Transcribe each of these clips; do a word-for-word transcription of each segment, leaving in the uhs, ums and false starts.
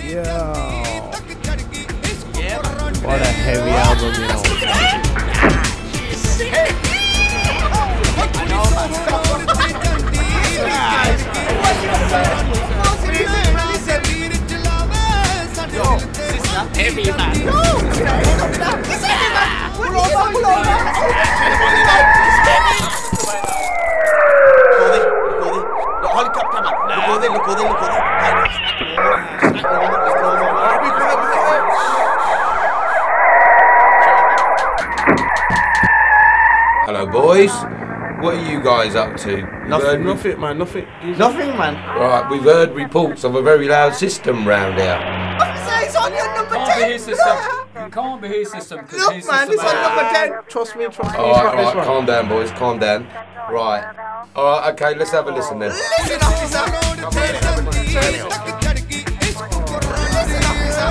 Yeah. What a heavy album, you know. Heavy man. No! It's heavy man! Pull over, pull over! Look, helicopter man. Look over there, look over there, look over there. Hello, boys. What are you guys up to? You've Nothing, heard- nothing, man, nothing. Nothing, man. Right, we've heard reports of a very loud system round here. Officer, it's on your number Can't be ten! his system. It can't be his system. 'cause Look, his man, system it's on is- number ten! Trust me, trust me. All he's right, got all this right, one. calm down, boys, calm down. Right. All right, okay, let's have a listen then. Listen, officer! Listen, officer!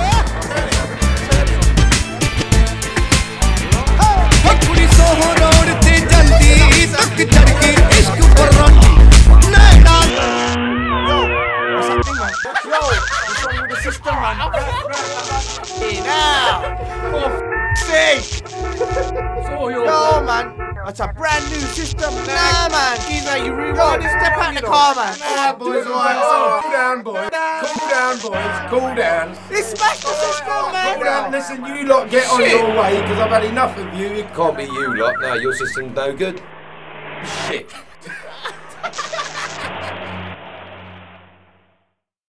कुड़ी Soho road ते जल्दी तक चढ़ के इश्क पर रंगी नैना What's happening, man? Yo, what's wrong with the system, man? Hey, now! For f***'s sake! So your Yo, man, that's a brand new system. Nah, man, geezer, you rewind and step out the car, man. Alright, boys, alright, so cool down, boys. Cool down, boys, cool down. They smashed the system, man. Cool down, listen, you lot get on your way, because I've had enough of you. It can't be you lot. No, your system's no good. Shit.